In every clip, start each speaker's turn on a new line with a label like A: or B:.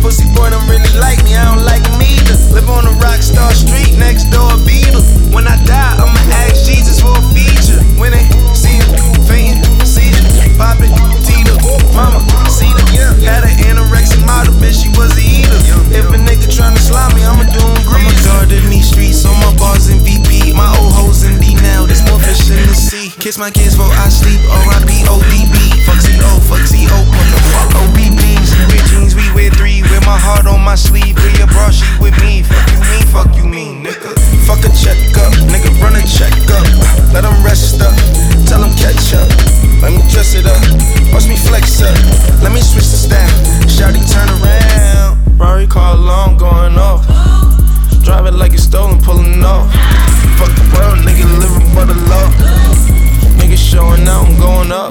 A: pussy boy don't really like me, I don't like him either. Live on a rock star street, next door a Beatle. When I die, I'ma ask Jesus for a feature. When they see him, fainting, seizure, poppin', Tita, mama, see them, yeah. Had an anorexic model, bitch, she was a eater. If a nigga tryna slime me, I'ma do him green. I'ma guard in these streets, on my bars in VP. My old hoes in D now, there's more fish in the sea. Kiss my kids before I sleep, R.I.P. ODB. Fuck C.O., fuck C.O., what the fuck OBBs. Wear jeans, we wear 3, wear my heart on my sleeve. Wear your bra, she with me. Fuck you mean, nigga. Fuck a check up, nigga, run a check up. Let them rest up, tell them catch up. Let me dress it up, watch me flex up. Let me switch the style, shawty turn around. Rari car long, going off. Drive it like it's stolen, pulling off. Fuck the world, nigga, living for the law. Nigga showing out, I'm going up.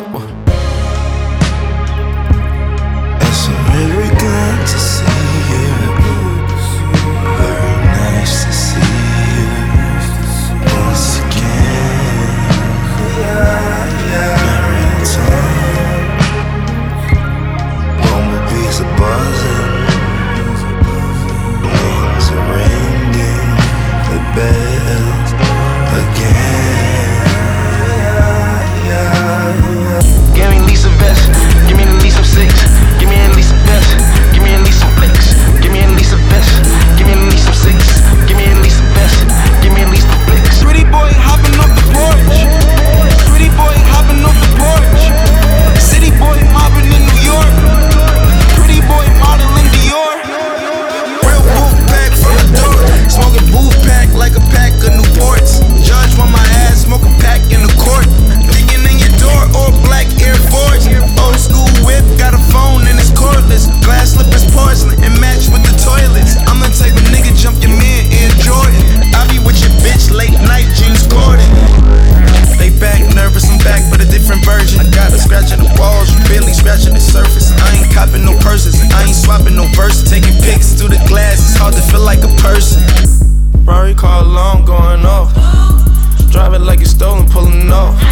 A: It's very good to see you. Very nice to see you once again. Every time bumblebees are buzzing, winds are ringing, the bells again. Give me at least a vest, give me at least some 6, give me at least a vest, give me at least some flex, give me at least a vest, give me at least some 6, give me at least a vest, give me at least a flex. Pretty boy hopping off the porch, pretty boy hopping off the porch, city boy mobbing in New York, pretty boy modeling Dior. Real wolf pack from the door, smoking booth pack like a pack of Newports. Judge want my ass, smoke a pack in the court. Digging in your door or black Air Force. Old school whip, got a phone and it's cordless. Glass slippers, porcelain, and match with the toilets. I'm the type of nigga jump your man Air Jordan. I be with your bitch late night, James Corden. They back nervous, I'm back but a different version. I got a scratch on the walls, you barely scratching the surface. I ain't copping no purses, I ain't swapping no verses. Taking pics through the glass, it's hard to feel like a person. Rari car long, going off. Drive it like it's stolen, pulling off.